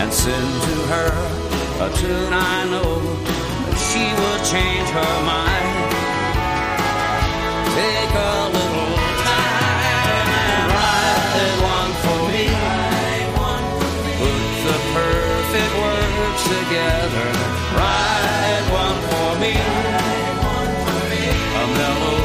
and send to her a tune I know that she will change her mind. Take a little time and write one for me. Put the perfect words together. Write one for me. A melody